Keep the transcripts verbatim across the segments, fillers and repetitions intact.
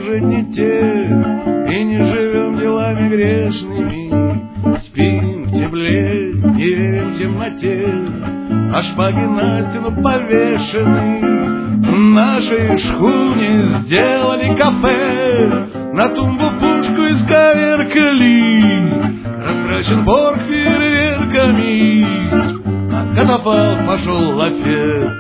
уже не те, и не живем делами грешными. Спим в тепле, не верим в темноте, а шпаги на стену повешены. В нашей шхуне сделали кафе, на тумбу пушку исковеркали. Растрачен борг фейерверками, на катафалк пошел лафет.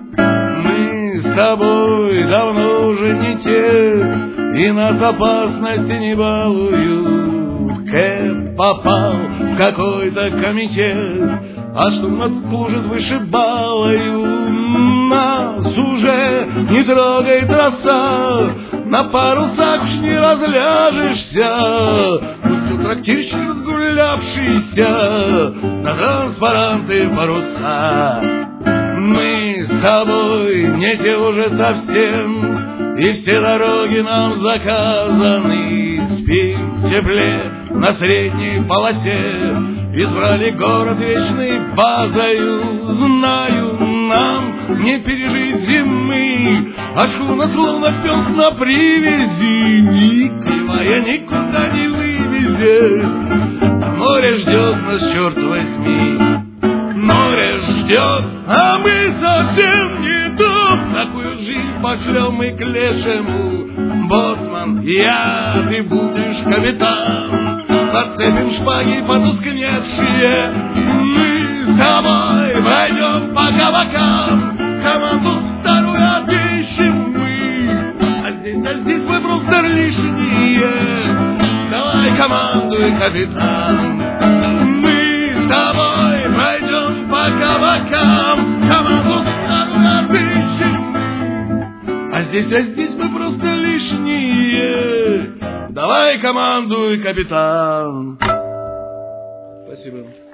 Мы с тобой давно уже не те, и нас опасности не балуют. Кэп попал в какой-то комитет, а штурман служит вышибалою. Нас уже не трогает роса, на парусах уж не разляжешься. Пустил трактирщик разгулявшийся на транспаранты паруса. Мы с тобой не те уже совсем, и все дороги нам заказаны. Спим в тепле на средней полосе, избрали город вечной базою. Знаю, нам не пережить зимы, а шхуна словно пес на привязи, и кривая никуда не вывезет. А море ждет нас, черт возьми, море ждет, а мы совсем не дом. Такую жизнь пошлем мы к лешему. Боцман, я, ты будешь капитан, подцепим шпаги потускневшие. Мы с тобой пройдем по кабакам, команду старую отыщем мы. А здесь, а здесь мы просто лишние. Давай командуй, капитан. Мы с тобой пройдем по кабакам, команду старую отыщем мы. А здесь, а здесь мы просто лишние. Давай командуй, капитан. Спасибо.